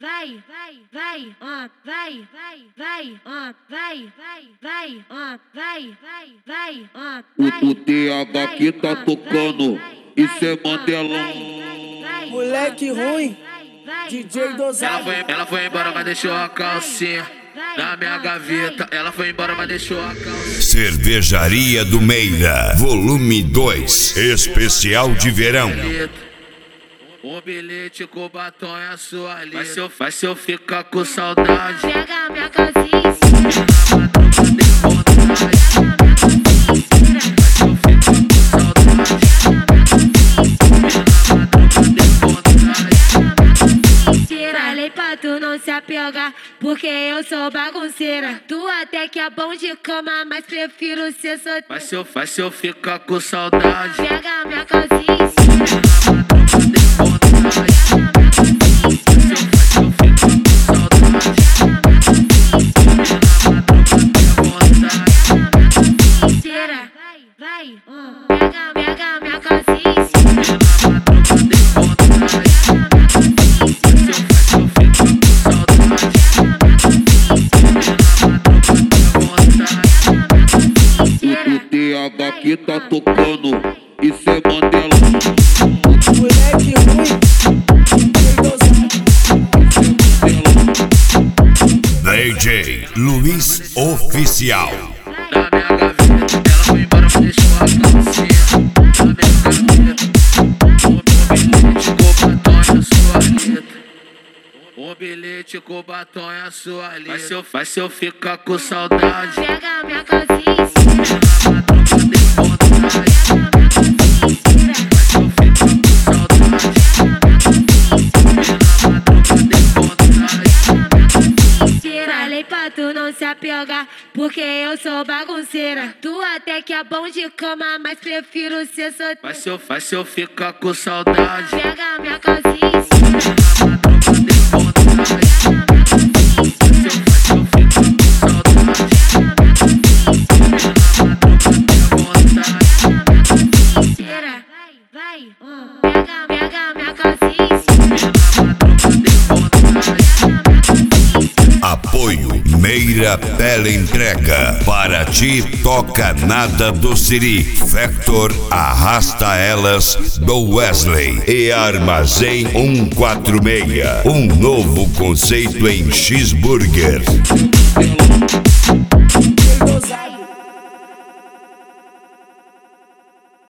vai, vai, vai, vai, vai, O TH que tá tocando, isso é Mandelão. Moleque ruim, DJ dosado. Ela foi embora, mas deixou a calcinha na minha gaveta. Ela foi embora, mas deixou a calcinha. Cervejaria do Meira, volume 2, especial de verão. Um bilhete com batom é a sua lista. Faz se eu ficar com saudade. pega minha calcinha. Falei pra tu não se apegar, porque eu sou bagunceira. Tu até que é bom de cama, mas prefiro ser solteira. Faz se eu ficar com saudade. Pega minha calcinha. Vai, pega minha calcinha. O TH que tá tocando, isso é Mandelão. Moleque ruim, DJ dosado. DJ Luiz Oficial. Na minha gaveta, ela foi embora, mas deixou a calcinha na minha gaveta. Um bilhete com batom é a sua lista. Faz se eu ficar com saudade. Pega minha calcinha. Falei pra tu não se apegar, porque eu sou bagunceira. Tu até que é bom de cama, mas prefiro ser solteira. Faz se eu ficar com saudade. Pega minha calcinha. Vai, pega minha calcinha. Apoio Meira Pele Entrega. Para ti toca nada do Siri. Factor Arrasta Elas do Wesley. E Armazém 146. Um novo conceito em cheeseburger.